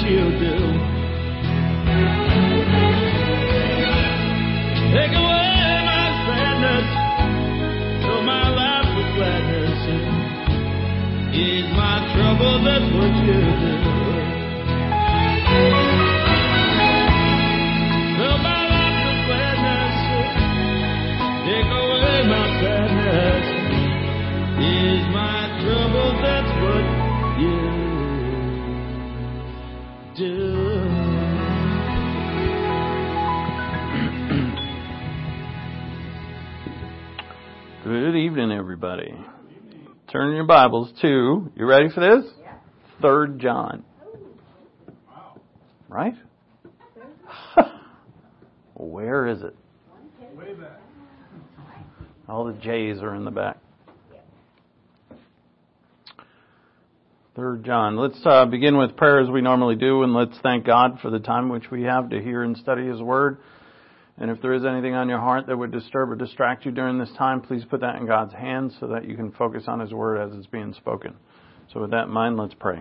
you'll do. Take away my sadness, fill my life with gladness, ease my trouble, that's what you'll do. Fill my life with gladness, take away my sadness, ease my trouble, that's what you'll do. Good evening, everybody. Turn your Bibles to, you ready for this? 3 John. Right? Where is it? Way back. All the J's are in the back. 3 John. Let's begin with prayer as we normally do, and let's thank God for the time which we have to hear and study His Word. And if there is anything on your heart that would disturb or distract you during this time, please put that in God's hands so that you can focus on His Word as it's being spoken. So with that in mind, let's pray.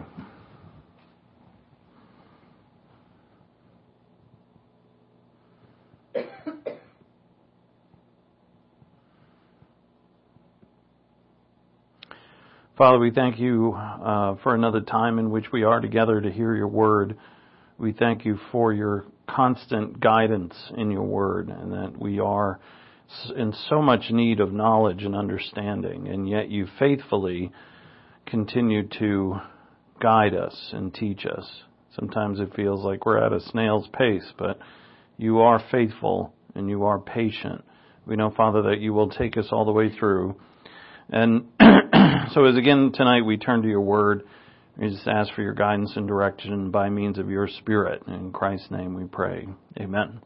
Father, we thank you for another time in which we are together to hear your word. We thank you for your constant guidance in your word, and that we are in so much need of knowledge and understanding, and yet you faithfully continue to guide us and teach us. Sometimes it feels like we're at a snail's pace, but you are faithful and you are patient. We know, Father, that you will take us all the way through. And so as again tonight we turn to your word, we just ask for your guidance and direction by means of your Spirit. In Christ's name we pray. Amen.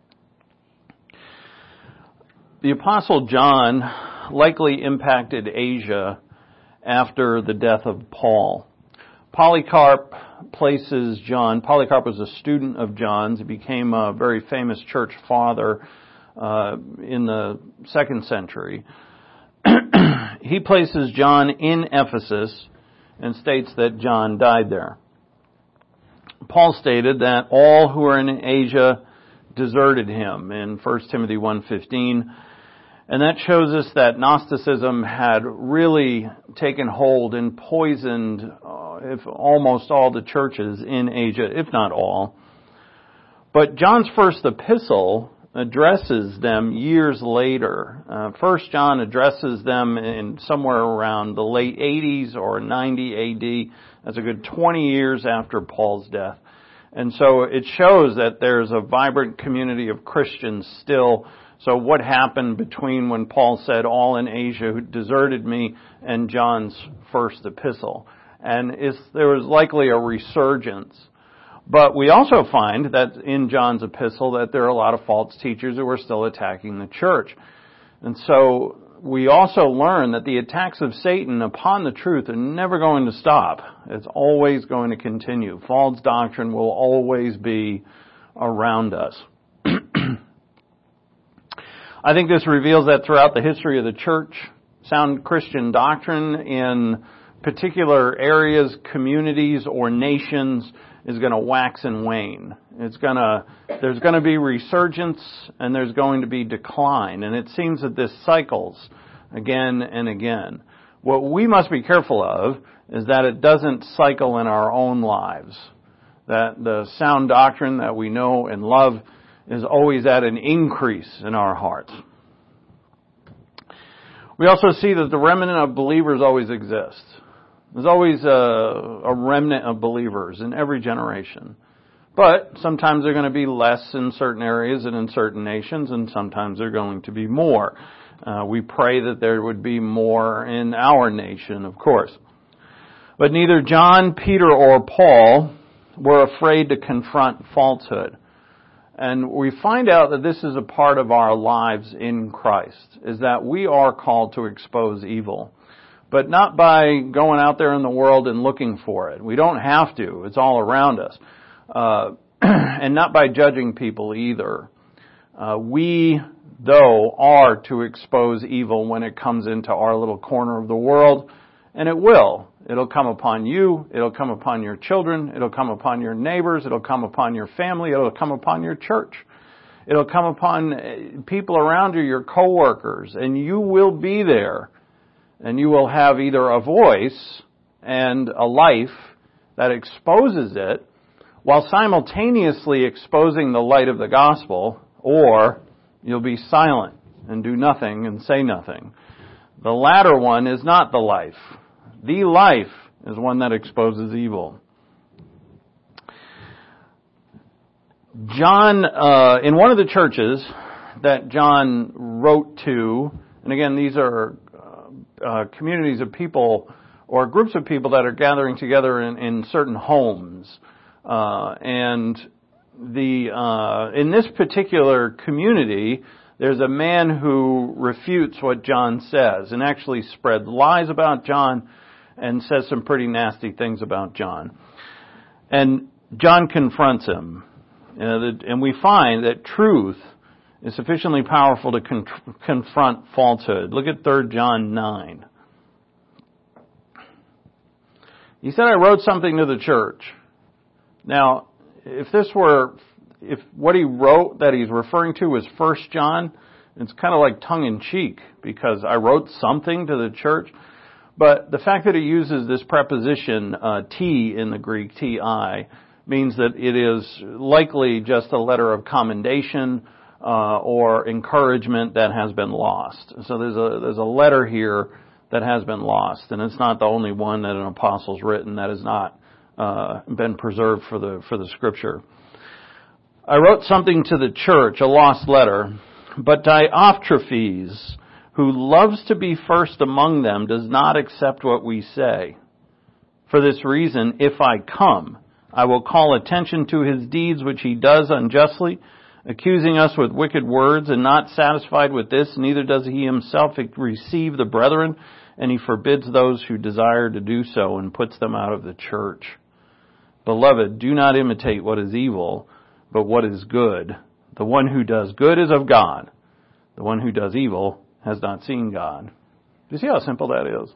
The Apostle John likely impacted Asia after the death of Paul. Polycarp was a student of John's. He became a very famous church father in the 2nd century. He places John in Ephesus and states that John died there. Paul stated that all who are in Asia deserted him in 1 Timothy 1:15, and that shows us that Gnosticism had really taken hold and poisoned almost all the churches in Asia, if not all. But John's first epistle addresses them years later. 1 John addresses them in somewhere around the late 80s or 90 AD. That's a good 20 years after Paul's death. And so it shows that there's a vibrant community of Christians still. So what happened between when Paul said all in Asia who deserted me and John's first epistle? And there was likely a resurgence. But we also find that in John's epistle that there are a lot of false teachers who are still attacking the church. And so we also learn that the attacks of Satan upon the truth are never going to stop. It's always going to continue. False doctrine will always be around us. I think this reveals that throughout the history of the church, sound Christian doctrine in particular areas, communities, or nations is going to wax and wane. There's going to be resurgence and there's going to be decline. And it seems that this cycles again and again. What we must be careful of is that it doesn't cycle in our own lives. That the sound doctrine that we know and love is always at an increase in our hearts. We also see that the remnant of believers always exists. There's always a remnant of believers in every generation. But sometimes they're going to be less in certain areas and in certain nations, and sometimes they're going to be more. We pray that there would be more in our nation, of course. But neither John, Peter, or Paul were afraid to confront falsehood. And we find out that this is a part of our lives in Christ, is that we are called to expose evil. But not by going out there in the world and looking for it. We don't have to. It's all around us. And not by judging people either. We, though, are to expose evil when it comes into our little corner of the world. And it will. It'll come upon you. It'll come upon your children. It'll come upon your neighbors. It'll come upon your family. It'll come upon your church. It'll come upon people around you, your coworkers, and you will be there. And you will have either a voice and a life that exposes it while simultaneously exposing the light of the gospel, or you'll be silent and do nothing and say nothing. The latter one is not the life. The life is one that exposes evil. John, in one of the churches that John wrote to, and again, these are communities of people or groups of people that are gathering together in certain homes. In this particular community, there's a man who refutes what John says and actually spreads lies about John and says some pretty nasty things about John. And John confronts him. And we find that truth is sufficiently powerful to confront falsehood. Look at 3 John 9. He said, I wrote something to the church. Now, if what he wrote that he's referring to was 1 John, it's kind of like tongue-in-cheek because I wrote something to the church. But the fact that he uses this preposition, T in the Greek, T-I, means that it is likely just a letter of commendation or encouragement that has been lost. So there's a letter here that has been lost, and it's not the only one that an apostle's written that has not been preserved for the Scripture. I wrote something to the church, a lost letter, but Diotrephes, who loves to be first among them, does not accept what we say. For this reason, if I come, I will call attention to his deeds which he does unjustly, accusing us with wicked words, and not satisfied with this, neither does he himself receive the brethren, and he forbids those who desire to do so and puts them out of the church. Beloved, do not imitate what is evil, but what is good. The one who does good is of God. The one who does evil has not seen God. Do you see how simple that is?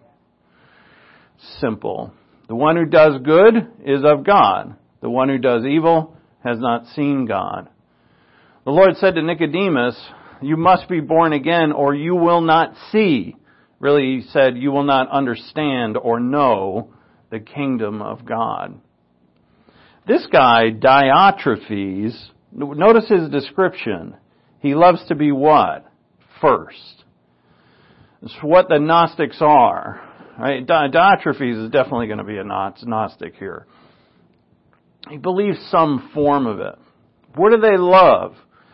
Simple. The one who does good is of God. The one who does evil has not seen God. The Lord said to Nicodemus, you must be born again or you will not see. Really, he said, you will not understand or know the kingdom of God. This guy, Diotrephes, notice his description. He loves to be what? First. It's what the Gnostics are. Right? Diotrephes is definitely going to be a Gnostic here. He believes some form of it. What do they love?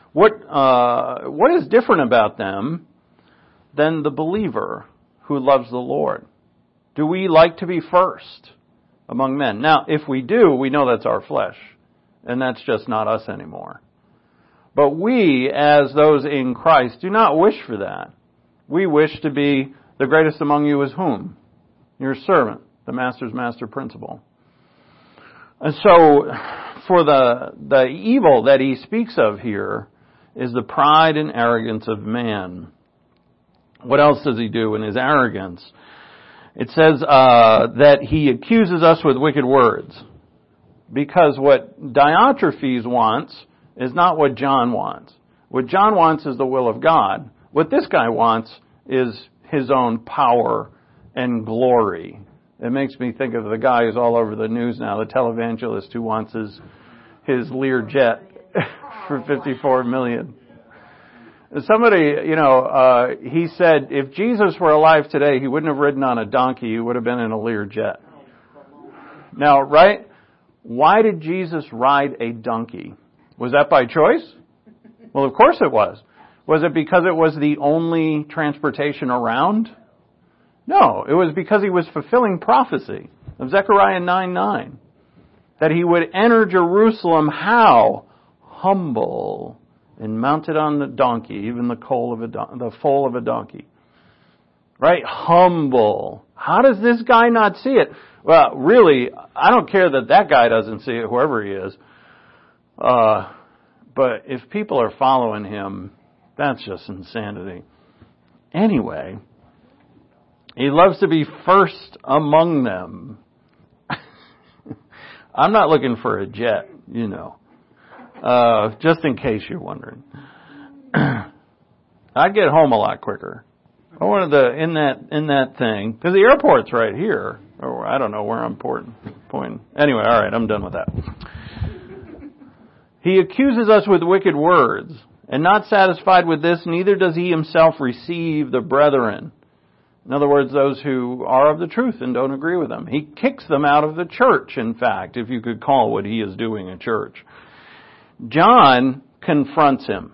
What is different about them than the believer who loves the Lord? Do we like to be first among men? Now, if we do, we know that's our flesh, and that's just not us anymore. But we, as those in Christ, do not wish for that. We wish to be the greatest among you is whom? Your servant, the master's master principle. And so, for the evil that he speaks of here is the pride and arrogance of man. What else does he do in his arrogance? It says that he accuses us with wicked words. Because what Diotrephes wants is not what John wants. What John wants is the will of God. What this guy wants is his own power and glory. It makes me think of the guy who's all over the news now, the televangelist who wants his Learjet for $54 million. Somebody, he said if Jesus were alive today, he wouldn't have ridden on a donkey, he would have been in a Learjet. Now, right? Why did Jesus ride a donkey? Was that by choice? Well, of course it was. Was it because it was the only transportation around? No, it was because he was fulfilling prophecy of Zechariah 9:9. That he would enter Jerusalem how? Humble and mounted on the donkey, even the foal of a donkey. Right? Humble. How does this guy not see it? Well, really, I don't care that guy doesn't see it, whoever he is. But if people are following him, that's just insanity. Anyway, he loves to be first among them. I'm not looking for a jet, just in case you're wondering. I'd get home a lot quicker. I wanted in that thing, because the airport's right here. Or I don't know where I'm pointing. Anyway, all right, I'm done with that. He accuses us with wicked words, and not satisfied with this, neither does he himself receive the brethren. In other words, those who are of the truth and don't agree with him. He kicks them out of the church, in fact, if you could call what he is doing a church. John confronts him.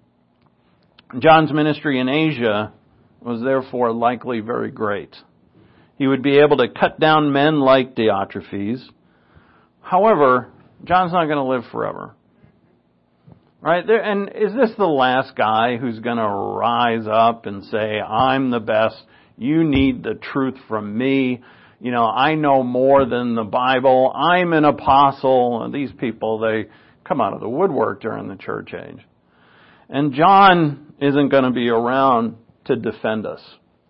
John's ministry in Asia was therefore likely very great. He would be able to cut down men like Diotrephes. However, John's not going to live forever. Right? And is this the last guy who's going to rise up and say, I'm the best, you need the truth from me, I know more than the Bible, I'm an apostle? And these people, they come out of the woodwork during the church age. And John isn't going to be around to defend us.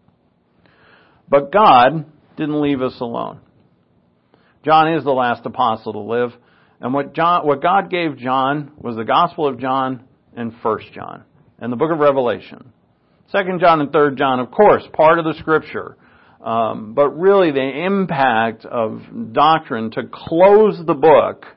But God didn't leave us alone. John is the last apostle to live. And what God gave John was the Gospel of John and 1 John and the book of Revelation. 2 John and 3 John, of course, part of the Scripture. But really the impact of doctrine to close the book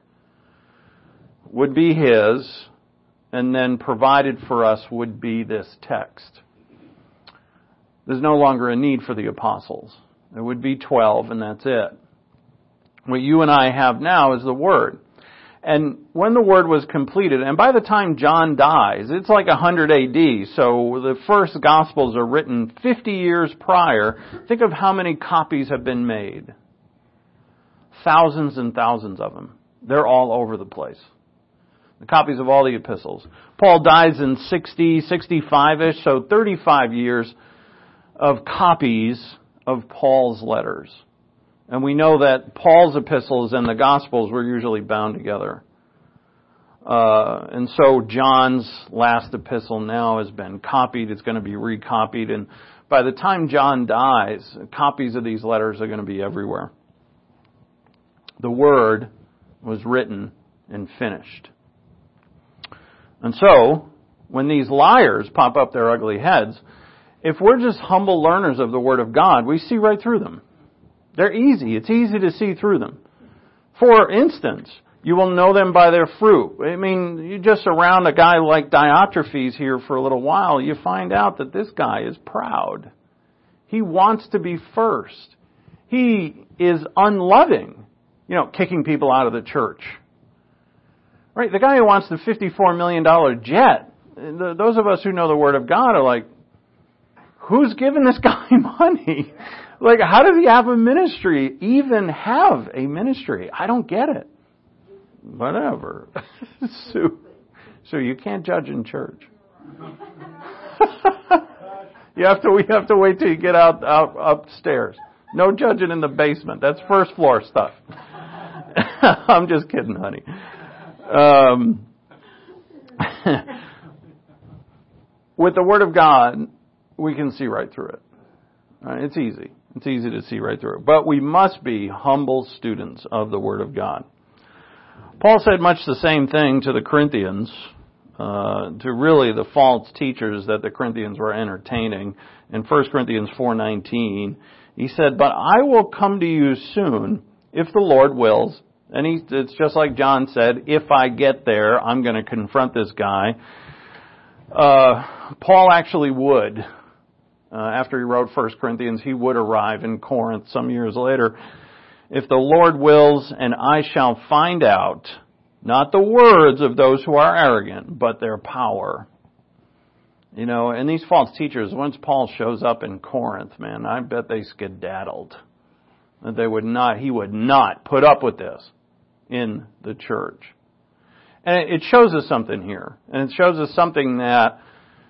would be his, and then provided for us would be this text. There's no longer a need for the apostles. There would be 12, and that's it. What you and I have now is the Word. And when the Word was completed, and by the time John dies, it's like 100 AD, so the first Gospels are written 50 years prior. Think of how many copies have been made. Thousands and thousands of them. They're all over the place. The copies of all the epistles. Paul dies in 60, 65-ish, so 35 years of copies of Paul's letters. And we know that Paul's epistles and the Gospels were usually bound together. And so John's last epistle now has been copied. It's going to be recopied. And by the time John dies, copies of these letters are going to be everywhere. The Word was written and finished. And so, when these liars pop up their ugly heads, if we're just humble learners of the Word of God, we see right through them. They're easy. It's easy to see through them. For instance, you will know them by their fruit. I mean, you just around a guy like Diotrephes here for a little while, you find out that this guy is proud. He wants to be first. He is unloving, kicking people out of the church. Right? The guy who wants the $54 million jet, those of us who know the Word of God are like, who's giving this guy money? Like, how does he have a ministry, even have a ministry? I don't get it. Whatever. So you can't judge in church. We have to wait till you get out upstairs. No judging in the basement. That's first floor stuff. I'm just kidding, honey. With the Word of God, we can see right through it. It's easy. It's easy to see right through it. But we must be humble students of the Word of God. Paul said much the same thing to the Corinthians, to really the false teachers that the Corinthians were entertaining. In 1 Corinthians 4:19, he said, "But I will come to you soon, if the Lord wills." And it's just like John said, if I get there, I'm going to confront this guy. Paul actually would. After he wrote 1 Corinthians, he would arrive in Corinth some years later. If the Lord wills, and I shall find out, not the words of those who are arrogant, but their power. And these false teachers, once Paul shows up in Corinth, man, I bet they skedaddled. That he would not put up with this in the church. And it shows us something here. And it shows us something that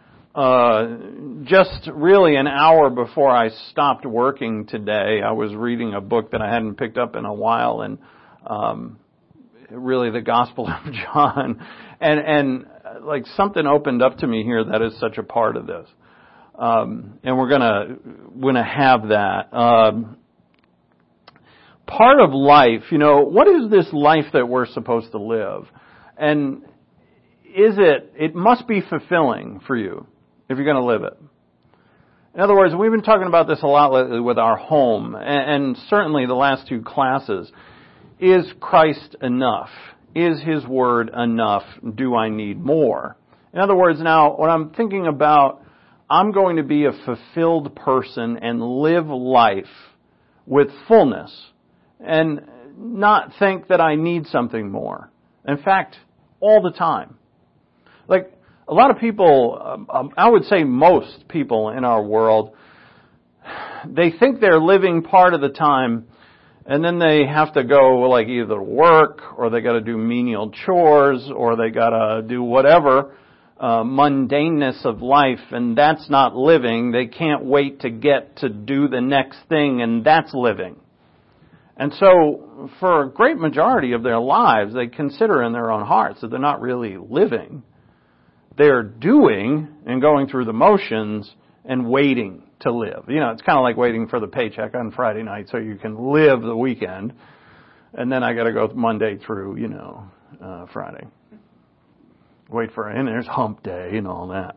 just really an hour before I stopped working today, I was reading a book that I hadn't picked up in a while, and really the Gospel of John. And like something opened up to me here that is such a part of this. And we're gonna have that. part of life, what is this life that we're supposed to live? And it must be fulfilling for you if you're going to live it. In other words, we've been talking about this a lot lately with our home, and certainly the last two classes. Is Christ enough? Is His Word enough? Do I need more? In other words, now, when I'm thinking about, I'm going to be a fulfilled person and live life with fullness, and not think that I need something more. In fact, all the time. Like, a lot of people, I would say most people in our world, they think they're living part of the time, and then they have to go like either to work, or they got to do menial chores, or they got to do whatever, mundaneness of life, and that's not living. They can't wait to get to do the next thing, and that's living. And so, for a great majority of their lives, they consider in their own hearts that they're not really living. They're doing and going through the motions and waiting to live. It's kind of like waiting for the paycheck on Friday night so you can live the weekend. And then I got to go Monday through, Friday. And there's hump day and all that.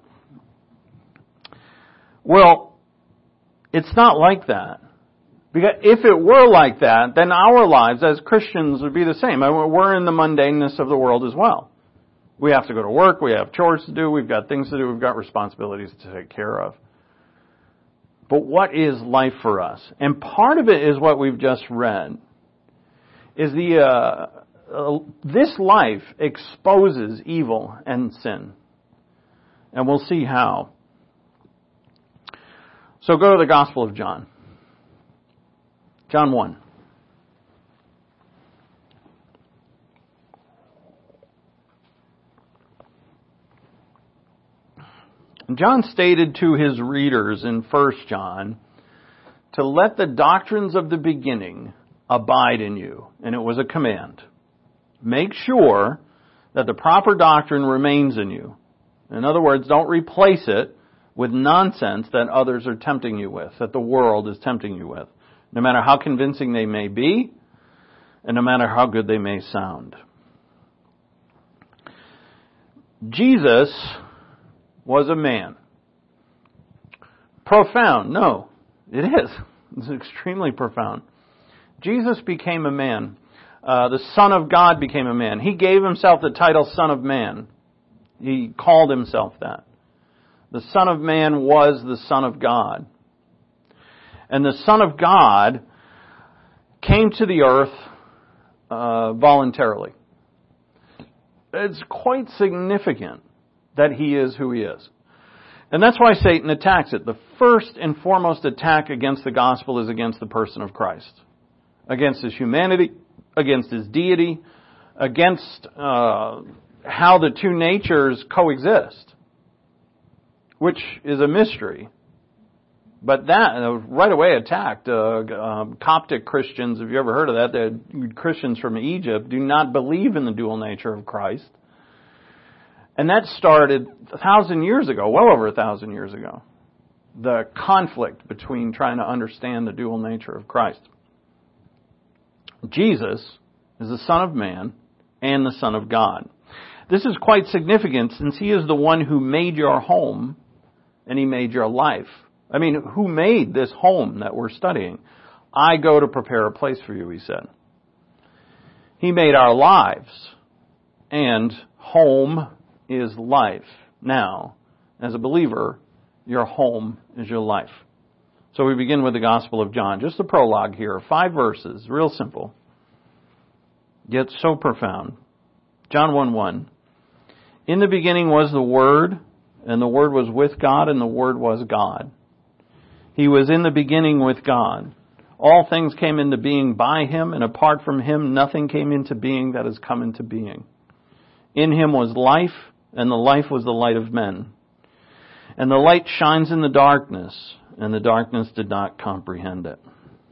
Well, it's not like that. Because if it were like that, then our lives as Christians would be the same. We're in the mundaneness of the world as well. We have to go to work, we have chores to do, we've got things to do, we've got responsibilities to take care of. But what is life for us? And part of it is what we've just read. Is this life exposes evil and sin. And we'll see how. So go to the Gospel of John. John 1. John stated to his readers in 1 John to let the doctrines of the beginning abide in you. And it was a command. Make sure that the proper doctrine remains in you. In other words, don't replace it with nonsense that others are tempting you with, that the world is tempting you with, no matter how convincing they may be, and no matter how good they may sound. Jesus was a man. Profound? No, it is. It's extremely profound. Jesus became a man. The Son of God became a man. He gave himself the title Son of Man. He called himself that. The Son of Man was the Son of God. And the Son of God came to the earth voluntarily. It's quite significant that he is who he is. And that's why Satan attacks it. The first and foremost attack against the gospel is against the person of Christ. Against his humanity, against his deity, against how the two natures coexist, which is a mystery. But that right away attacked Coptic Christians. Have you ever heard of that? The Christians from Egypt do not believe in the dual nature of Christ. And that started 1,000 years ago, well over 1,000 years ago. The conflict between trying to understand the dual nature of Christ. Jesus is the Son of Man and the Son of God. This is quite significant since He is the one who made your home and He made your life. I mean, who made this home that we're studying? I go to prepare a place for you, He said. He made our lives, and home is life. Now, as a believer, your home is your life. So we begin with the Gospel of John. Just a prologue here, 5 verses, real simple, yet so profound. John 1:1. In the beginning was the Word, and the Word was with God, and the Word was God. He was in the beginning with God. All things came into being by Him, and apart from Him nothing came into being that has come into being. In Him was life, and the life was the light of men. And the light shines in the darkness, and the darkness did not comprehend it.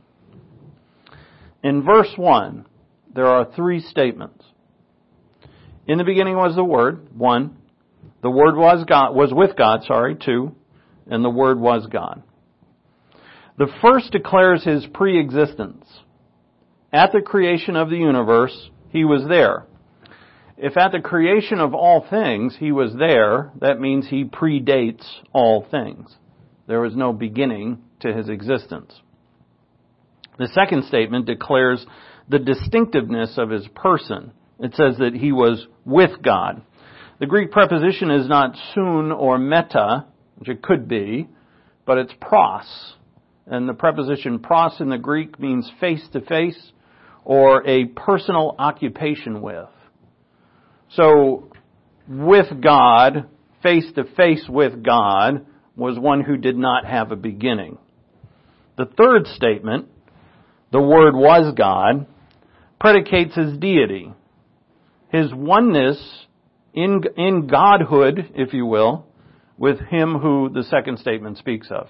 In verse 1, there are 3 statements. In the beginning was the Word, 1. The Word was with God, 2. And the Word was God. The first declares His pre-existence. at the creation of the universe, He was there. If at the creation of all things He was there, that means He predates all things. There was no beginning to His existence. The second statement declares the distinctiveness of His person. It says that He was with God. The Greek preposition is not soon or meta, which it could be, but it's pros. And the preposition pros in the Greek means face to face or a personal occupation with. So, with God, face to face with God, was one who did not have a beginning. The third statement, the Word was God, predicates His deity. His oneness in Godhood, if you will, with Him who the second statement speaks of.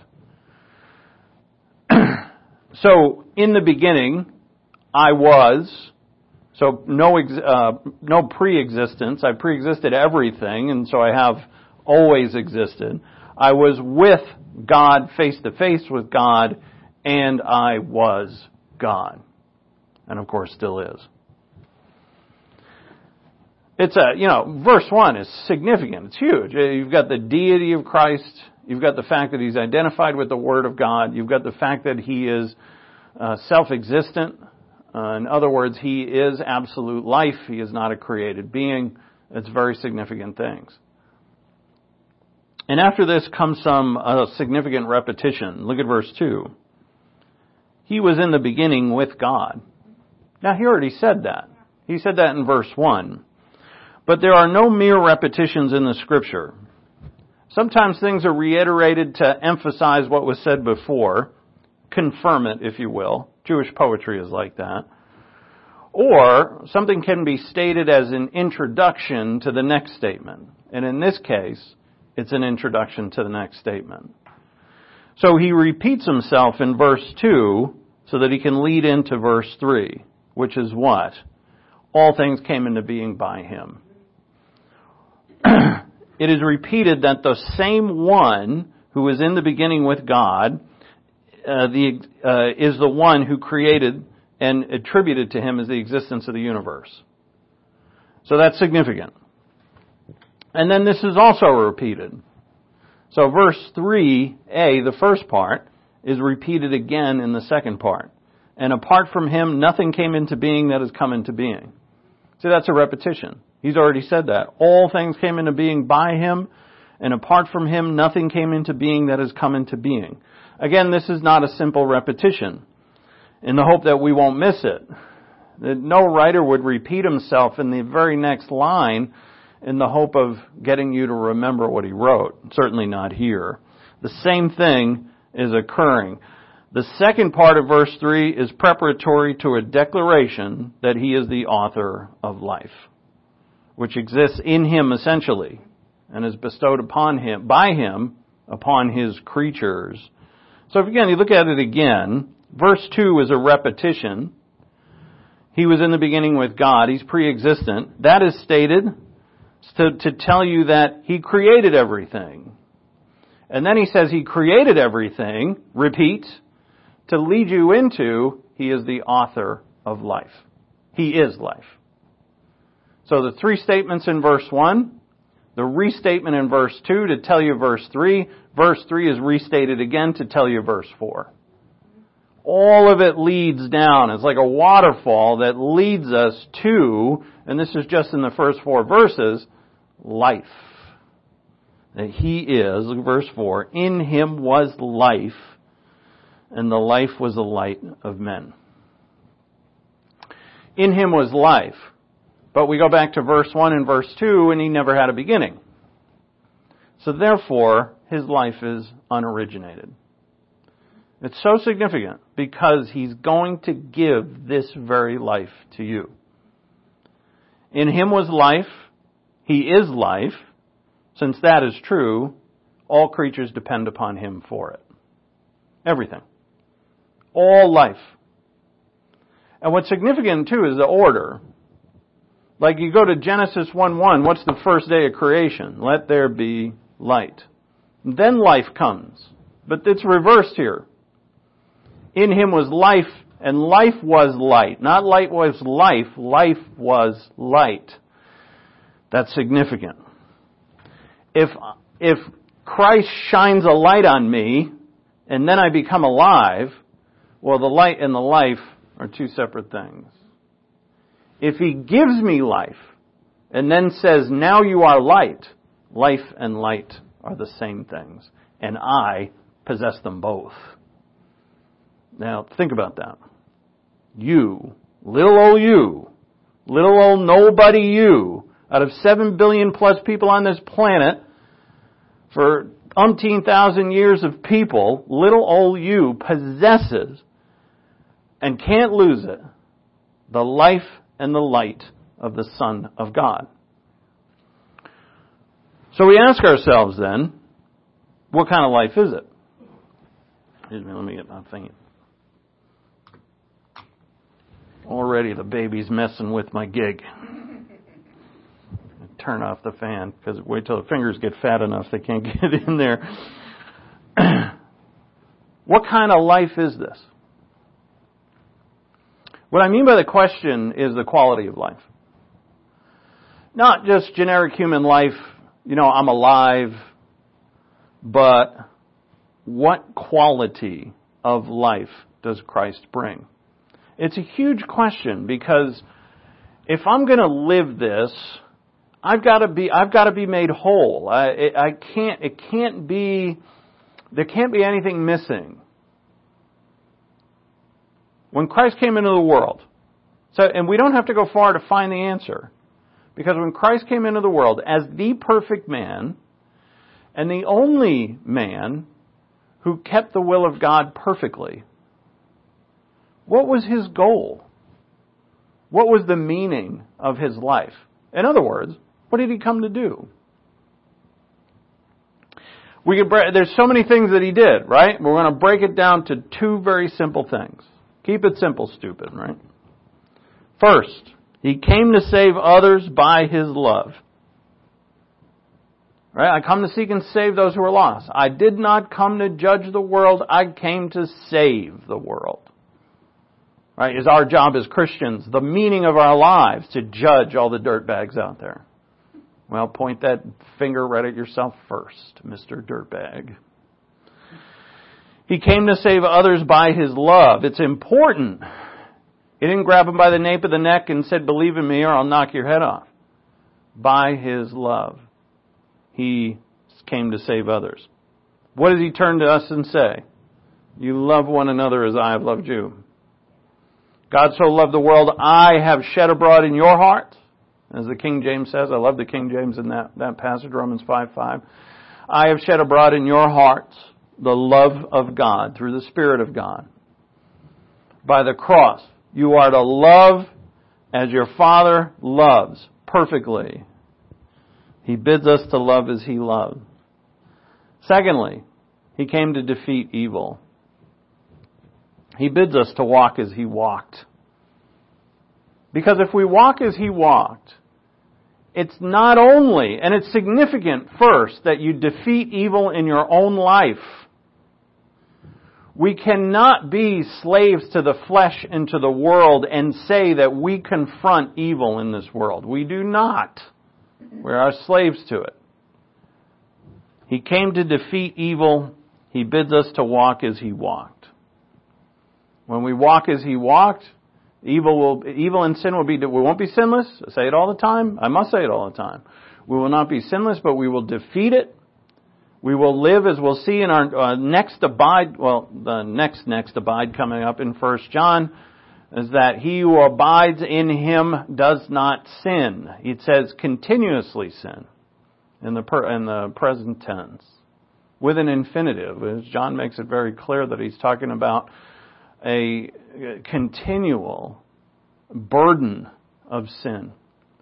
So, in the beginning, I was, so no pre-existence. I pre-existed everything, and so I have always existed. I was with God, face to face with God, and I was God. And of course still is. It's verse 1 is significant. It's huge. You've got the deity of Christ. You've got the fact that He's identified with the Word of God. You've got the fact that He is self-existent. In other words, He is absolute life. He is not a created being. It's very significant things. And after this comes some significant repetition. Look at verse 2. He was in the beginning with God. Now, He already said that. He said that in verse 1. But there are no mere repetitions in the Scripture. Sometimes things are reiterated to emphasize what was said before, confirm it, if you will. Jewish poetry is like that. Or something can be stated as an introduction to the next statement. And in this case, it's an introduction to the next statement. So He repeats Himself in verse 2 so that He can lead into verse 3, which is what? All things came into being by Him. It is repeated that the same one who is in the beginning with God is the one who created and attributed to Him as the existence of the universe. So that's significant. And then this is also repeated. So verse 3a, the first part, is repeated again in the second part. And apart from Him, nothing came into being that has come into being. See, that's a repetition. He's already said that. All things came into being by Him, and apart from Him, nothing came into being that has come into being. Again, this is not a simple repetition, in the hope that we won't miss it. That no writer would repeat himself in the very next line in the hope of getting you to remember what he wrote. Certainly not here. The same thing is occurring. The second part of verse 3 is preparatory to a declaration that He is the author of life, which exists in Him essentially, and is bestowed upon Him, by Him, upon His creatures. So if again, you look at it again, verse 2 is a repetition. He was in the beginning with God. He's pre-existent. That is stated to tell you that He created everything. And then He says He created everything, repeat, to lead you into He is the author of life. He is life. So the three statements in verse 1, the restatement in verse 2 to tell you verse 3. Verse 3 is restated again to tell you verse 4. All of it leads down. It's like a waterfall that leads us to, and this is just in the first 4 verses, life. That He is, look at verse 4, in Him was life, and the life was the light of men. In Him was life. But we go back to verse 1 and verse 2, and He never had a beginning. So therefore, His life is unoriginated. It's so significant because He's going to give this very life to you. In Him was life. He is life. Since that is true, all creatures depend upon Him for it. Everything. All life. And what's significant too is the order. Like you go to Genesis 1:1, what's the first day of creation? Let there be light. Then life comes. But it's reversed here. In Him was life, And life was light. Not light was life was light. That's significant. If Christ shines a light on me, and then I become alive, well, the light and the life are two separate things. If He gives me life, and then says, now you are light, life and light are the same things. And I possess them both. Now, think about that. You, little old nobody you, out of 7 billion plus people on this planet, for umpteen thousand years of people, little old you possesses and can't lose it, the life and the light of the Son of God. So we ask ourselves then, what kind of life is it? Excuse me, let me get my thing. Already the baby's messing with my gig. Turn off the fan, because wait till the fingers get fat enough they can't get in there. What kind of life is this? What I mean by the question is the quality of life. Not just generic human life, I'm alive, but what quality of life does Christ bring? It's a huge question, because if I'm going to live this, I've got to be made whole. There can't be anything missing. When Christ came into the world, and we don't have to go far to find the answer, because when Christ came into the world as the perfect man, and the only man who kept the will of God perfectly, what was His goal? What was the meaning of His life? In other words, what did He come to do? There's so many things that He did, right? We're going to break it down to two very simple things. Keep it simple, stupid, right? First, He came to save others by His love. Right? I come to seek and save those who are lost. I did not come to judge the world. I came to save the world. Right? Is our job as Christians, the meaning of our lives, to judge all the dirtbags out there? Well, point that finger right at yourself first, Mr. Dirtbag. He came to save others by His love. It's important. He didn't grab them by the nape of the neck and said, believe in me or I'll knock your head off. By His love, He came to save others. What does He turn to us and say? You love one another as I have loved you. God so loved the world, I have shed abroad in your heart. As the King James says, I love the King James in that passage, Romans 5:5. I have shed abroad in your hearts the love of God through the Spirit of God. By the cross, you are to love as your Father loves perfectly. He bids us to love as He loved. Secondly, He came to defeat evil. He bids us to walk as He walked. Because if we walk as He walked, it's not only, and it's significant first, that you defeat evil in your own life. We cannot be slaves to the flesh and to the world and say that we confront evil in this world. We do not. We are slaves to it. He came to defeat evil. He bids us to walk as He walked. When we walk as He walked, evil and sin will be, we won't be sinless. I say it all the time. I must say it all the time. We will not be sinless, but we will defeat it. We will live, as we'll see in our next abide, the next abide coming up in 1 John, is that he who abides in Him does not sin. It says continuously sin in the present tense with an infinitive. As John makes it very clear that he's talking about a continual burden of sin.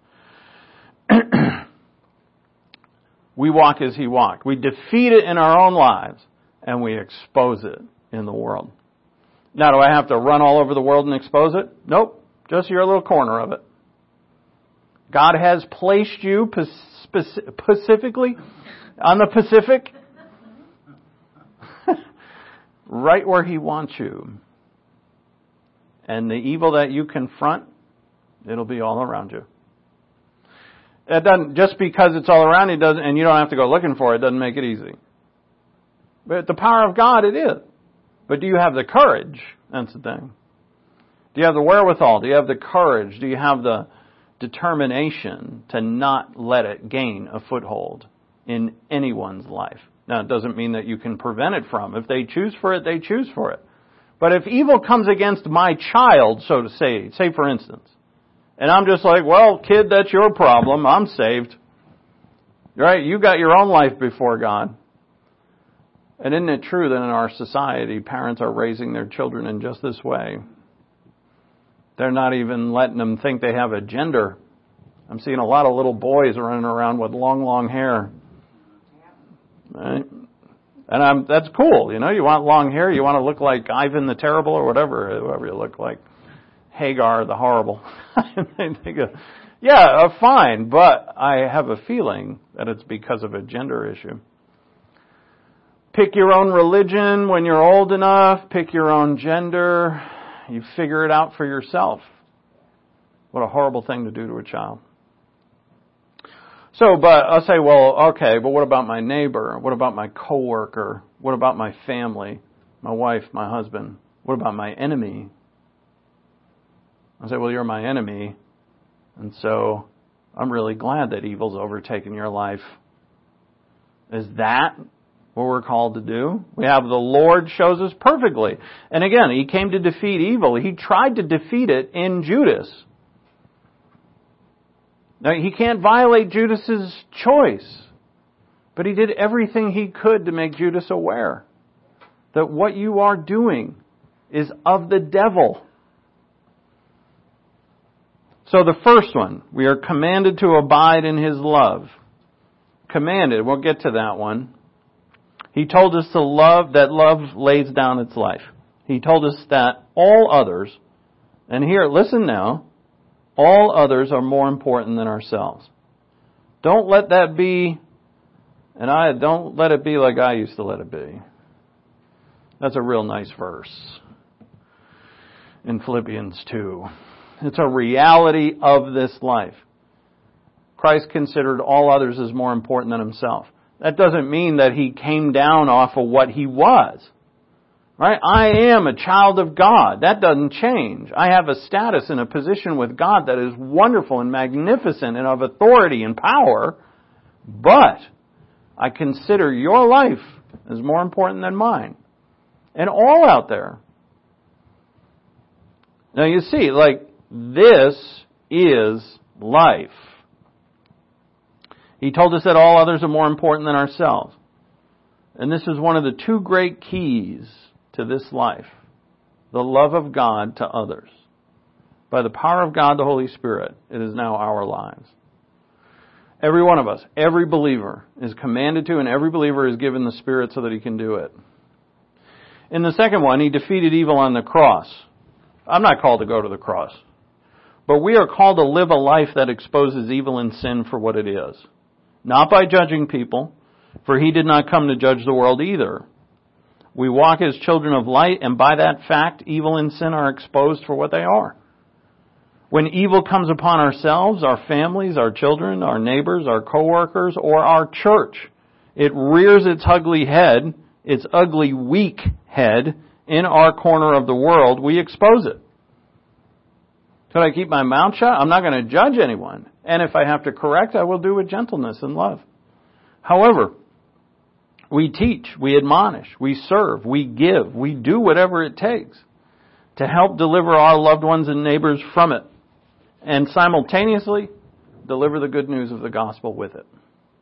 We walk as He walked. We defeat it in our own lives, and we expose it in the world. Now, do I have to run all over the world and expose it? Nope. Just your little corner of it. God has placed you specifically on the Pacific right where He wants you. And the evil that you confront, it'll be all around you. It doesn't, just because it's all around you doesn't, and you don't have to go looking for it, doesn't make it easy. But the power of God, it is. But do you have the courage? That's the thing. Do you have the wherewithal? Do you have the courage? Do you have the determination to not let it gain a foothold in anyone's life? Now, it doesn't mean that you can prevent it from. If they choose for it, they choose for it. But if evil comes against my child, so to say for instance, and I'm just like, well, kid, that's your problem. I'm saved. Right? You got your own life before God. And isn't it true that in our society, parents are raising their children in just this way? They're not even letting them think they have a gender. I'm seeing a lot of little boys running around with long, long hair. Right? And that's cool. You know, you want long hair, you want to look like Ivan the Terrible or whoever you look like. Hagar the Horrible. Fine, but I have a feeling that it's because of a gender issue. Pick your own religion when you're old enough. Pick your own gender. You figure it out for yourself. What a horrible thing to do to a child. So, but I'll say, well, okay, but what about my neighbor? What about my coworker? What about my family? My wife, my husband? What about my enemy? I say, well, you're my enemy, and so I'm really glad that evil's overtaken your life. Is that what we're called to do? We have the Lord shows us perfectly. And again, He came to defeat evil. He tried to defeat it in Judas. Now, He can't violate Judas's choice, but He did everything He could to make Judas aware that what you are doing is of the devil. So the first one, we are commanded to abide in His love. Commanded, we'll get to that one. He told us to love, that love lays down its life. He told us that all others, and here, listen now, all others are more important than ourselves. Don't let that be, don't let it be like I used to let it be. That's a real nice verse in Philippians 2. It's a reality of this life. Christ considered all others as more important than Himself. That doesn't mean that He came down off of what He was. Right? I am a child of God. That doesn't change. I have a status and a position with God that is wonderful and magnificent and of authority and power. But I consider your life as more important than mine. And all out there. Now you see, this is life. He told us that all others are more important than ourselves. And this is one of the two great keys to this life. The love of God to others. By the power of God, the Holy Spirit, it is now our lives. Every one of us, every believer is commanded to, and every believer is given the Spirit so that he can do it. In the second one, He defeated evil on the cross. I'm not called to go to the cross. But we are called to live a life that exposes evil and sin for what it is. Not by judging people, for He did not come to judge the world either. We walk as children of light, and by that fact, evil and sin are exposed for what they are. When evil comes upon ourselves, our families, our children, our neighbors, our coworkers, or our church, it rears its ugly head, its ugly, weak head, in our corner of the world, we expose it. Should I keep my mouth shut? I'm not going to judge anyone. And if I have to correct, I will do with gentleness and love. However, we teach, we admonish, we serve, we give, we do whatever it takes to help deliver our loved ones and neighbors from it. And simultaneously, deliver the good news of the gospel with it.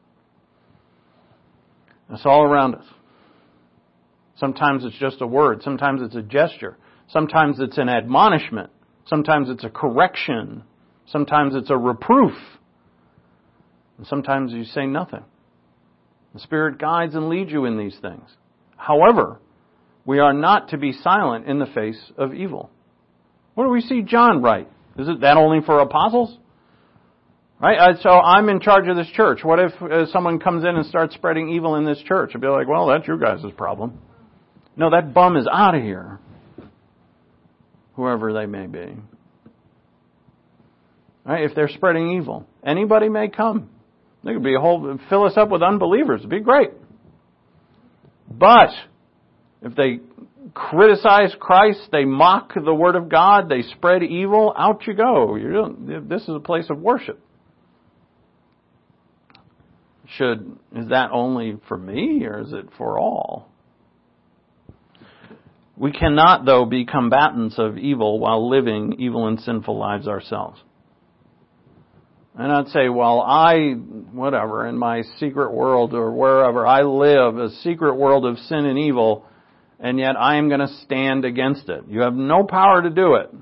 It's all around us. Sometimes it's just a word. Sometimes it's a gesture. Sometimes it's an admonishment. Sometimes it's a correction. Sometimes it's a reproof. And sometimes you say nothing. The Spirit guides and leads you in these things. However, we are not to be silent in the face of evil. What do we see John write? Is it that only for apostles? Right? So I'm in charge of this church. What if someone comes in and starts spreading evil in this church? I'd be like, well, that's your guys' problem. No, that bum is out of here. whoever they may be. Right? If they're spreading evil, anybody may come. There could be fill us up with unbelievers. It'd be great. But if they criticize Christ, they mock the Word of God, they spread evil, out you go. This is a place of worship. Is that only for me, or is it for all? We cannot, though, be combatants of evil while living evil and sinful lives ourselves. And I'd say, well, in my secret world or wherever I live, a secret world of sin and evil, and yet I am going to stand against it. You have no power to do it.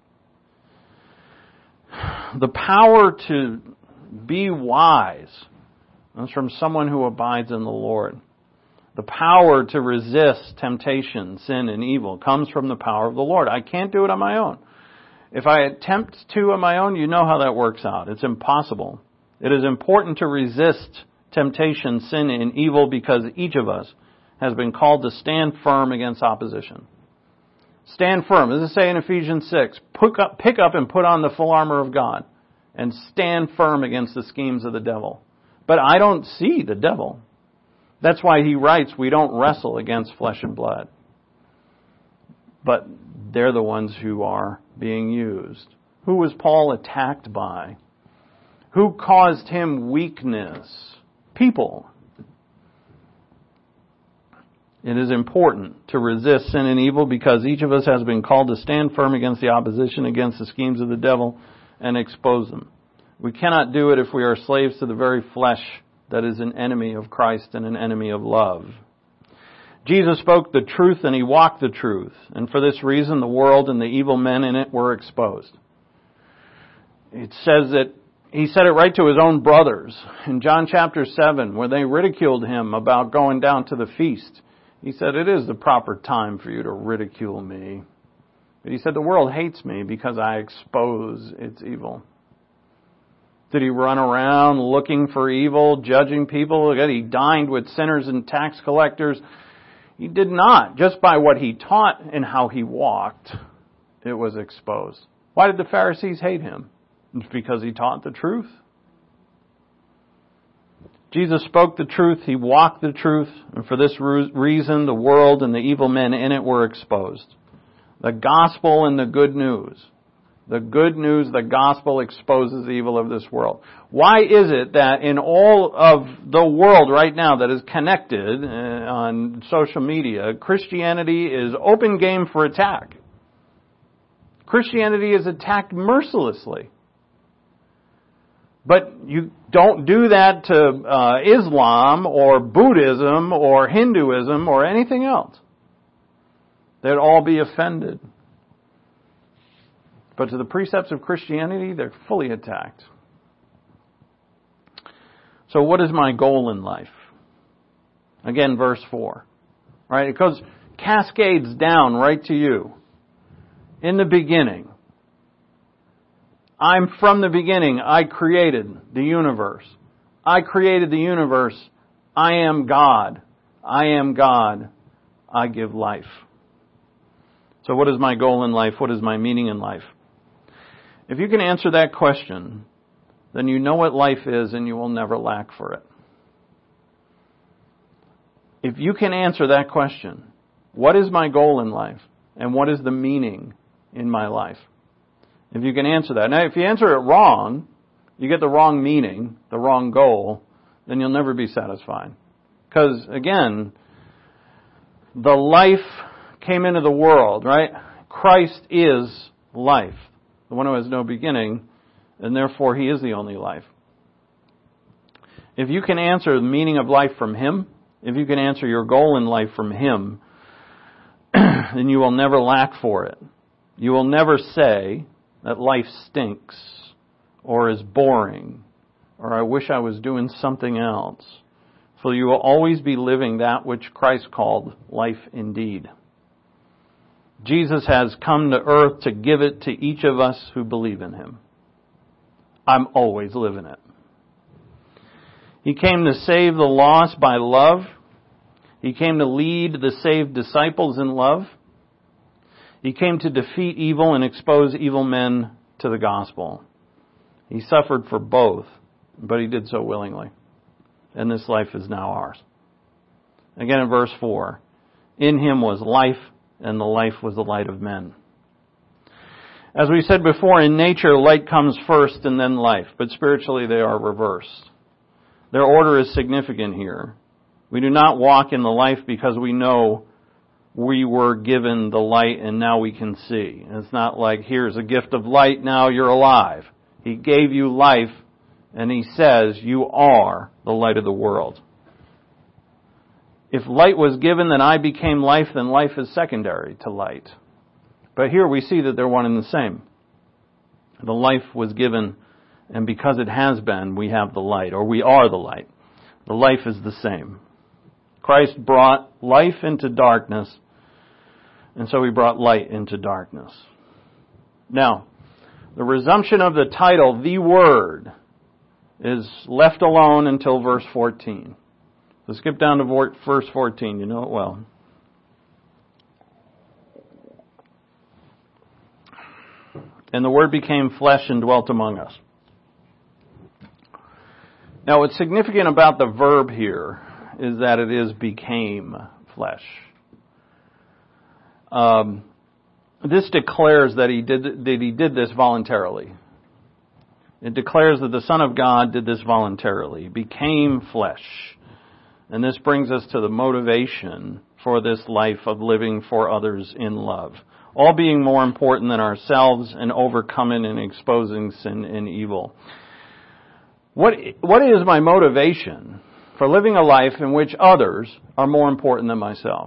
The power to be wise comes from someone who abides in the Lord. The power to resist temptation, sin, and evil comes from the power of the Lord. I can't do it on my own. If I attempt to on my own, you know how that works out. It's impossible. It is important to resist temptation, sin, and evil because each of us has been called to stand firm against opposition. Stand firm. As it say in Ephesians 6, pick up and put on the full armor of God and stand firm against the schemes of the devil. But I don't see the devil. That's why he writes, we don't wrestle against flesh and blood. But they're the ones who are being used. Who was Paul attacked by? Who caused him weakness? People. It is important to resist sin and evil because each of us has been called to stand firm against the opposition, against the schemes of the devil, and expose them. We cannot do it if we are slaves to the very flesh that is an enemy of Christ and an enemy of love. Jesus spoke the truth and he walked the truth. And for this reason, the world and the evil men in it were exposed. It says that he said it right to his own brothers in John chapter 7, where they ridiculed him about going down to the feast. He said, it is the proper time for you to ridicule me. But he said, the world hates me because I expose its evil. Did he run around looking for evil, judging people? He dined with sinners and tax collectors. He did not. Just by what he taught and how he walked, it was exposed. Why did the Pharisees hate him? It's because he taught the truth. Jesus spoke the truth. He walked the truth. And for this reason, the world and the evil men in it were exposed. The gospel and the good news. The good news, the gospel exposes the evil of this world. Why is it that in all of the world right now that is connected on social media, Christianity is open game for attack? Christianity is attacked mercilessly. But you don't do that to Islam or Buddhism or Hinduism or anything else. They'd all be offended. But to the precepts of Christianity, they're fully attacked. So what is my goal in life? Again, verse 4. Right? It goes cascades down right to you. In the beginning. I'm from the beginning. I created the universe. I created the universe. I am God. I am God. I give life. So what is my goal in life? What is my meaning in life? If you can answer that question, then you know what life is and you will never lack for it. If you can answer that question, what is my goal in life and what is the meaning in my life? If you can answer that. Now, if you answer it wrong, you get the wrong meaning, the wrong goal, then you'll never be satisfied. Because, again, the life came into the world, right? Christ is life. The one who has no beginning, and therefore he is the only life. If you can answer the meaning of life from him, if you can answer your goal in life from him, then you will never lack for it. You will never say that life stinks, or is boring, or I wish I was doing something else. For you will always be living that which Christ called life indeed. Jesus has come to earth to give it to each of us who believe in him. I'm always living it. He came to save the lost by love. He came to lead the saved disciples in love. He came to defeat evil and expose evil men to the gospel. He suffered for both, but he did so willingly. And this life is now ours. Again in verse 4, in him was life, and the life was the light of men. As we said before, in nature, light comes first and then life, but spiritually they are reversed. Their order is significant here. We do not walk in the life because we know we were given the light and now we can see. It's not like, here's a gift of light, now you're alive. He gave you life, and he says you are the light of the world. If light was given, then I became life, then life is secondary to light. But here we see that they're one and the same. The life was given, and because it has been, we have the light, or we are the light. The life is the same. Christ brought life into darkness, and so he brought light into darkness. Now, the resumption of the title, The Word, is left alone until verse 14. So skip down to verse 14. You know it well. And the Word became flesh and dwelt among us. Now, what's significant about the verb here is that it is became flesh. This declares that he did this voluntarily. It declares that the Son of God did this voluntarily. He became flesh. And this brings us to the motivation for this life of living for others in love. All being more important than ourselves and overcoming and exposing sin and evil. What is my motivation for living a life in which others are more important than myself?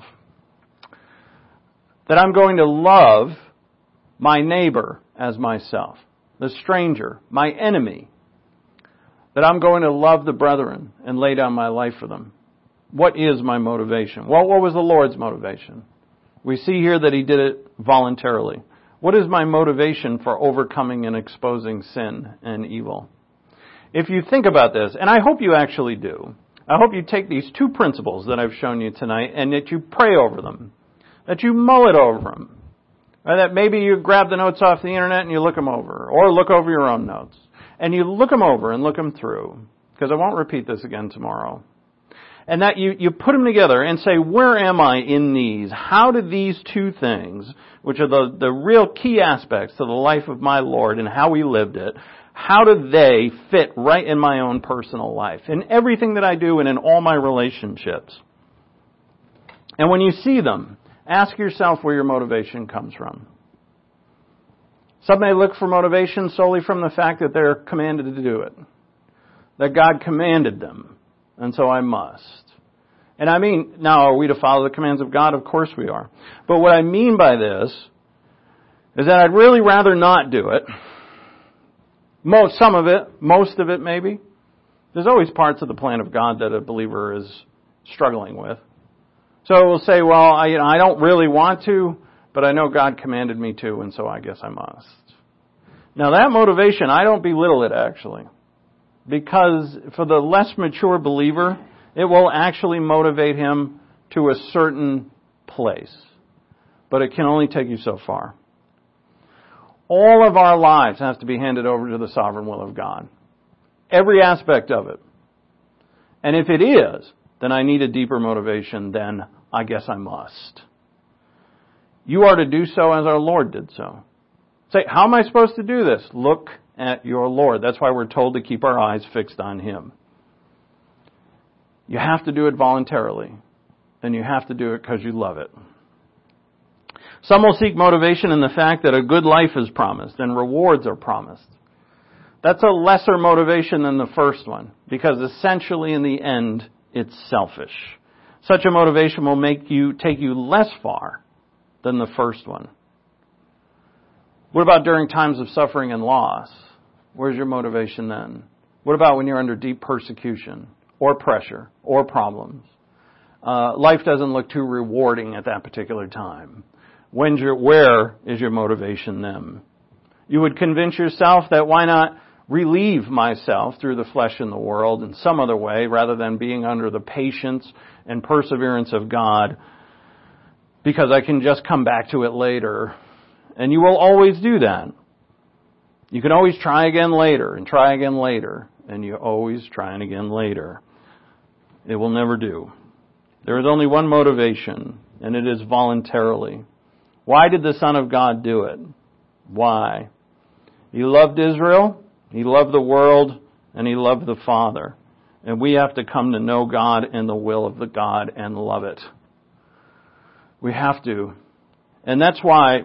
That I'm going to love my neighbor as myself, the stranger, my enemy. That I'm going to love the brethren and lay down my life for them. What is my motivation? Well, what was the Lord's motivation? We see here that he did it voluntarily. What is my motivation for overcoming and exposing sin and evil? If you think about this, and I hope you actually do, I hope you take these two principles that I've shown you tonight and that you pray over them, that you mull it over them, or that maybe you grab the notes off the internet and you look them over, or look over your own notes, and you look them over and look them through, because I won't repeat this again tomorrow. And that you put them together and say, where am I in these? How do these two things, which are the real key aspects to the life of my Lord and how he lived it, how do they fit right in my own personal life, in everything that I do and in all my relationships? And when you see them, ask yourself where your motivation comes from. Some may look for motivation solely from the fact that they're commanded to do it, that God commanded them. And so I must. And I mean, now are we to follow the commands of God? Of course we are. But what I mean by this is that I'd really rather not do it. Most of it maybe. There's always parts of the plan of God that a believer is struggling with. So we'll say, well, I don't really want to, but I know God commanded me to, and so I guess I must. Now that motivation, I don't belittle it actually. Because for the less mature believer, it will actually motivate him to a certain place. But it can only take you so far. All of our lives has to be handed over to the sovereign will of God. Every aspect of it. And if it is, then I need a deeper motivation than I guess I must. You are to do so as our Lord did so. Say, how am I supposed to do this? Look at your Lord. That's why we're told to keep our eyes fixed on him. You have to do it voluntarily. And you have to do it because you love it. Some will seek motivation in the fact that a good life is promised and rewards are promised. That's a lesser motivation than the first one, because essentially in the end, it's selfish. Such a motivation will take you less far than the first one. What about during times of suffering and loss? Where's your motivation then? What about when you're under deep persecution or pressure or problems? Life doesn't look too rewarding at that particular time. Where is your motivation then? You would convince yourself that why not relieve myself through the flesh and the world in some other way rather than being under the patience and perseverance of God, because I can just come back to it later And you will always do that. You can always try again later and try again later. And you always try again later. It will never do. There is only one motivation, and it is voluntarily. Why did the Son of God do it? Why? He loved Israel, He loved the world, and He loved the Father. And we have to come to know God and the will of the God and love it. We have to. And that's why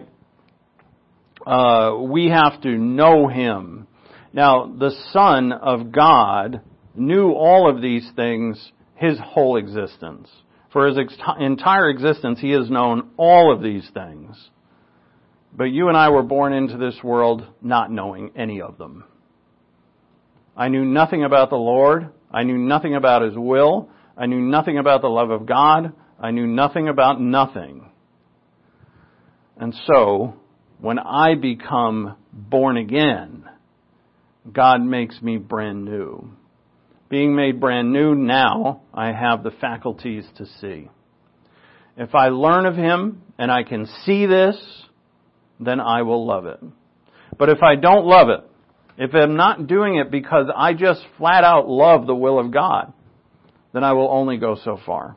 we have to know Him. Now, the Son of God knew all of these things His whole existence. For His entire existence, He has known all of these things. But you and I were born into this world not knowing any of them. I knew nothing about the Lord. I knew nothing about His will. I knew nothing about the love of God. I knew nothing about nothing. And so, when I become born again, God makes me brand new. Being made brand new now, I have the faculties to see. If I learn of Him and I can see this, then I will love it. But if I don't love it, if I'm not doing it because I just flat out love the will of God, then I will only go so far.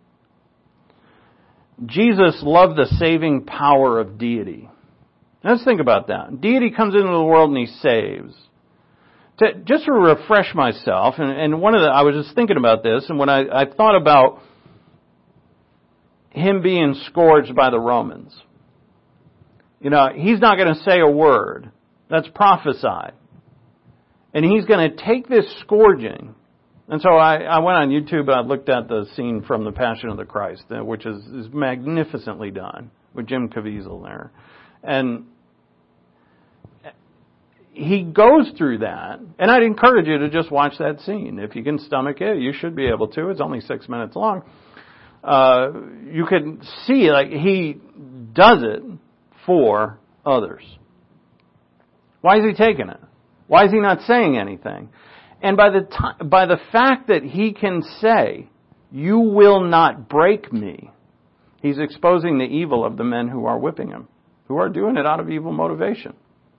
Jesus loved the saving power of deity. Let's think about that. Deity comes into the world and He saves. Just to refresh myself, and I was just thinking about this, and when I thought about Him being scourged by the Romans. You know, He's not going to say a word. That's prophesied. And He's going to take this scourging. And so I went on YouTube and I looked at the scene from The Passion of the Christ, which is magnificently done, with Jim Caviezel there. And He goes through that, and I'd encourage you to just watch that scene. If you can stomach it, you should be able to. It's only 6 minutes long. You can see, like, He does it for others. Why is He taking it? Why is He not saying anything? And by the fact that He can say, "You will not break me," He's exposing the evil of the men who are whipping Him, who are doing it out of evil motivation.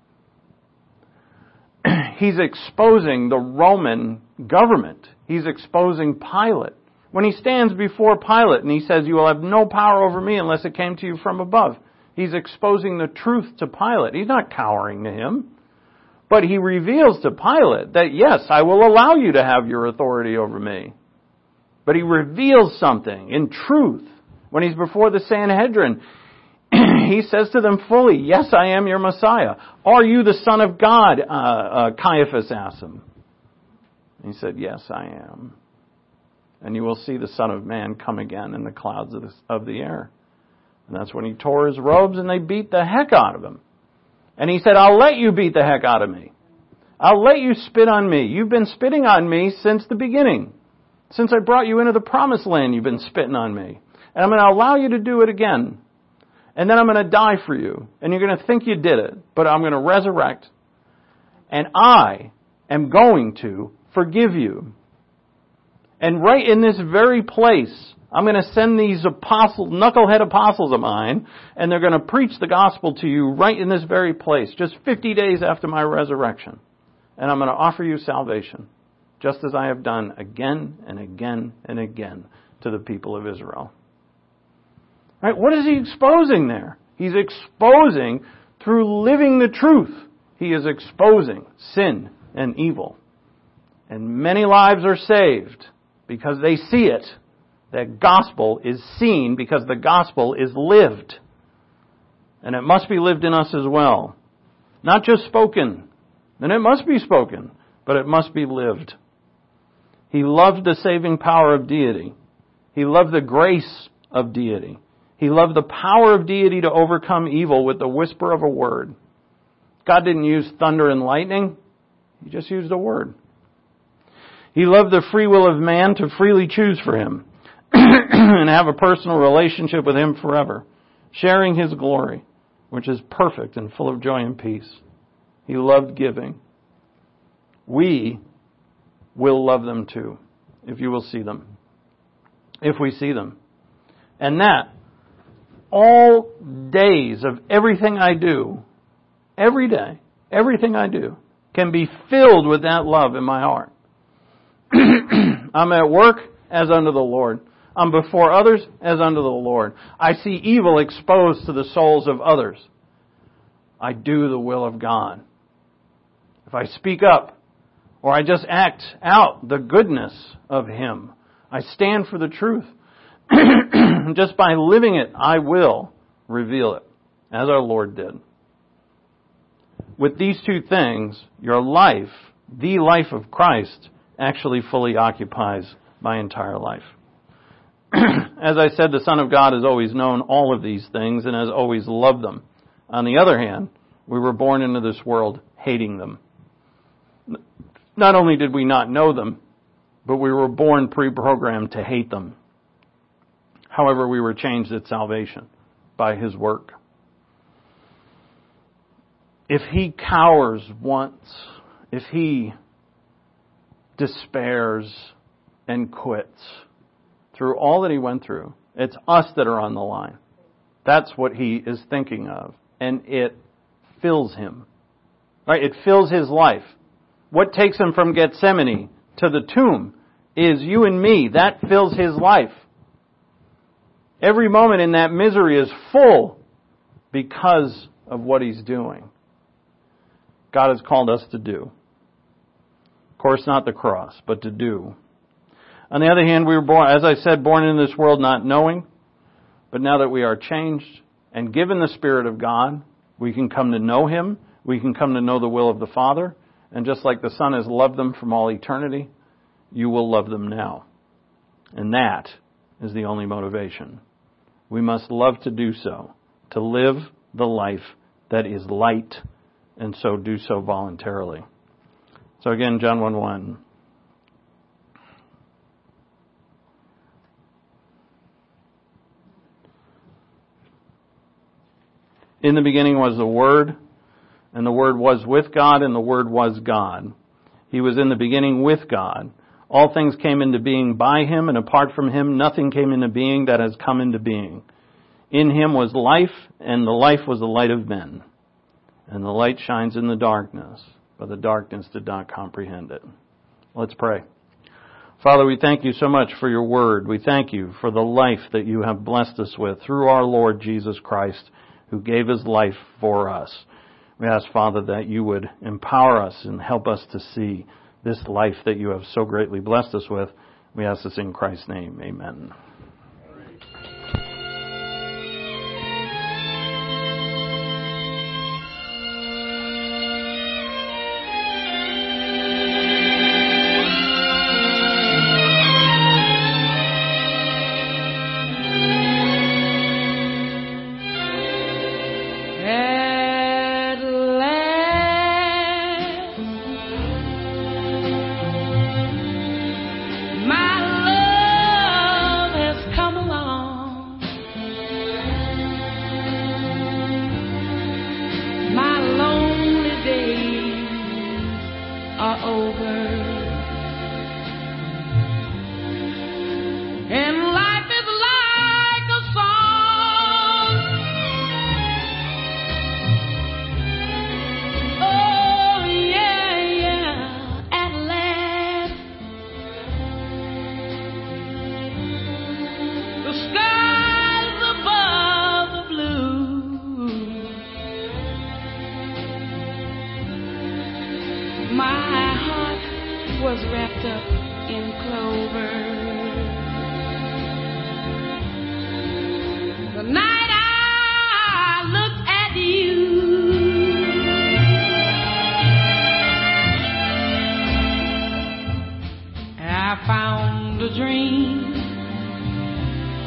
He's exposing the Roman government. He's exposing Pilate. When He stands before Pilate and He says, "You will have no power over me unless it came to you from above," He's exposing the truth to Pilate. He's not cowering to him. But He reveals to Pilate that, yes, I will allow you to have your authority over me. But He reveals something in truth. When He's before the Sanhedrin, He says to them fully, "Yes, I am your Messiah. Are you the Son of God?" Caiaphas asked Him. He said, "Yes, I am. And you will see the Son of Man come again in the clouds of the air." And that's when He tore His robes and they beat the heck out of Him. And He said, "I'll let you beat the heck out of me. I'll let you spit on me. You've been spitting on me since the beginning. Since I brought you into the promised land, you've been spitting on me. And I'm going to allow you to do it again. And then I'm going to die for you. And you're going to think you did it. But I'm going to resurrect. And I am going to forgive you. And right in this very place, I'm going to send these knucklehead apostles of mine, and they're going to preach the gospel to you right in this very place, just 50 days after my resurrection. And I'm going to offer you salvation, just as I have done again and again and again to the people of Israel." Right? What is He exposing there? He's exposing, through living the truth, He is exposing sin and evil. And many lives are saved because they see it. That gospel is seen because the gospel is lived. And it must be lived in us as well. Not just spoken. And it must be spoken, but it must be lived. He loved the saving power of deity. He loved the grace of deity. He loved the power of deity to overcome evil with the whisper of a word. God didn't use thunder and lightning. He just used a word. He loved the free will of man to freely choose for Him and have a personal relationship with Him forever, sharing His glory, which is perfect and full of joy and peace. He loved giving. We will love them too, if you will see them. If we see them. And that all days of everything I do, every day, everything I do, can be filled with that love in my heart. I'm at work as unto the Lord. I'm before others as unto the Lord. I see evil exposed to the souls of others. I do the will of God. If I speak up, or I just act out the goodness of Him, I stand for the truth. Just by living it, I will reveal it, as our Lord did. With these two things, your life, the life of Christ, actually fully occupies my entire life. As I said, the Son of God has always known all of these things and has always loved them. On the other hand, we were born into this world hating them. Not only did we not know them, but we were born pre-programmed to hate them. However, we were changed at salvation by His work. If He cowers once, if He despairs and quits through all that He went through, it's us that are on the line. That's what He is thinking of. And it fills Him. Right? It fills His life. What takes Him from Gethsemane to the tomb is you and me. That fills His life. Every moment in that misery is full because of what He's doing. God has called us to do. Of course, not the cross, but to do. On the other hand, we were born, as I said, born in this world not knowing. But now that we are changed and given the Spirit of God, we can come to know Him. We can come to know the will of the Father. And just like the Son has loved them from all eternity, you will love them now. And that is the only motivation. We must love to do so, to live the life that is light, and so do so voluntarily. So again, John 1:1. In the beginning was the Word, and the Word was with God, and the Word was God. He was in the beginning with God. All things came into being by Him, and apart from Him, nothing came into being that has come into being. In Him was life, and the life was the light of men. And the light shines in the darkness, but the darkness did not comprehend it. Let's pray. Father, we thank You so much for Your Word. We thank You for the life that You have blessed us with through our Lord Jesus Christ, who gave His life for us. We ask, Father, that You would empower us and help us to see this life that You have so greatly blessed us with. We ask this in Christ's name. Amen.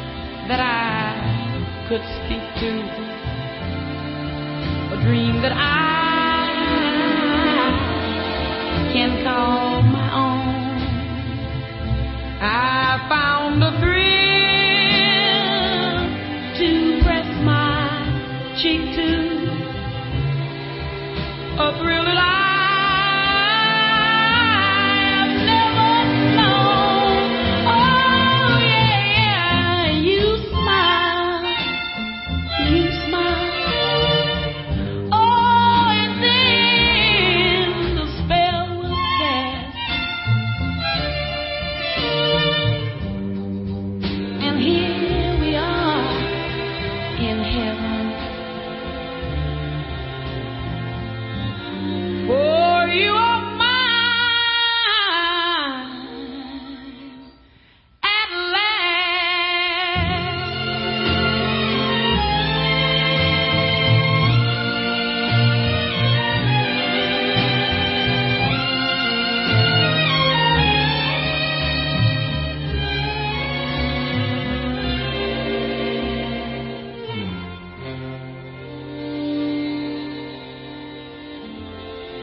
That I